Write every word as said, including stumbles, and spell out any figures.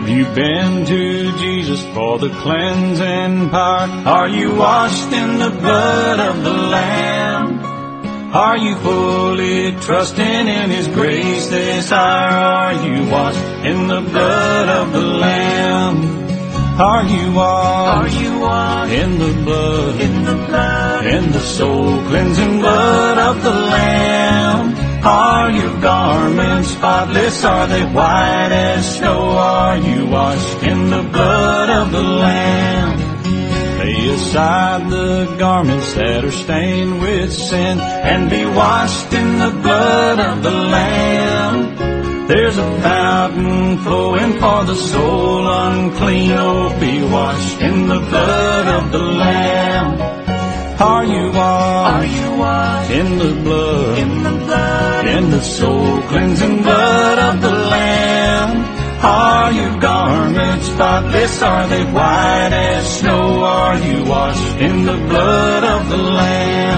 Have you been to Jesus for the cleansing power? Are you washed in the blood of the Lamb? Are you fully trusting in His grace this hour? Are you washed in the blood of the Lamb? Are you washed, Are you washed in the blood, in the blood, in the soul-cleansing blood of the Lamb? Are your garments spotless? Are they white as snow? Are you washed in the blood of the Lamb? Lay aside the garments that are stained with sin and be washed in the blood of the Lamb. There's a fountain flowing for the soul unclean. Oh, be washed in the blood of the Lamb. Are you washed, Are you washed in the blood, in the blood, in the soul-cleansing blood of the Lamb? Are your garments spotless? Are they white as snow? Are you washed in the blood of the Lamb?